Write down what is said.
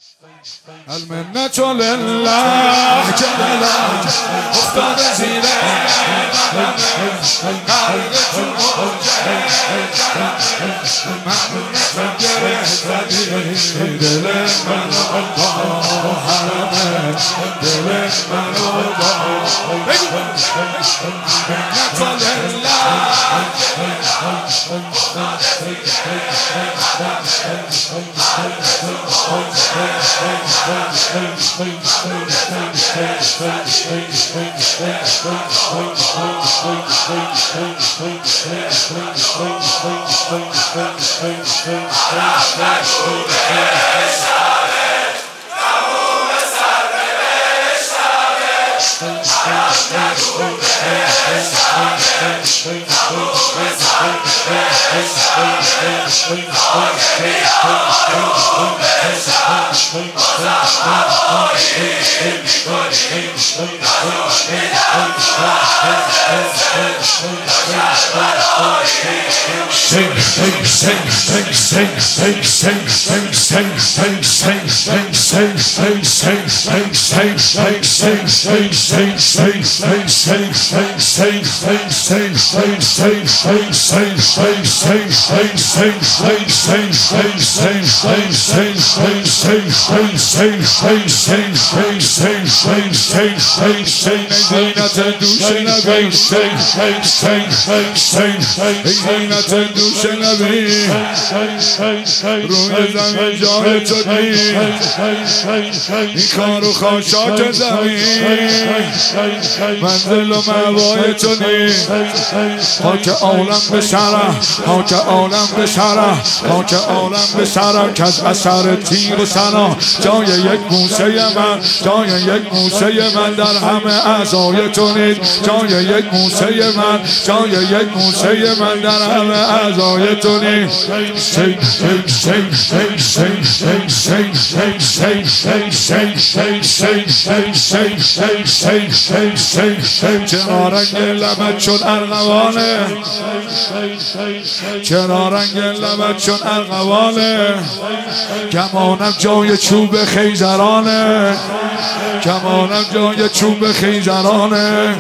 المنت لله جلاله افتاد زیر دل منو حرمه دل منو منت زینت دوش نبی روی زمین جای تو نی این کارو خاشاک زمین منزل و موای تو نی خاک عالم به سرم خاک عالم به سرم خاک عالم به سرم که از اثر تیر و سنا جای یک موسه من جای یک موسه من در همه اعضای تو نی جای یک موسه من جای یک موسه من در همه اعضای تو نی چرا رنگ لبت چون ارغوانه چرا رنگ لبت چون ارغوانه کمانم جای چوب خیزرانه کمانم جای چوب خیزرانه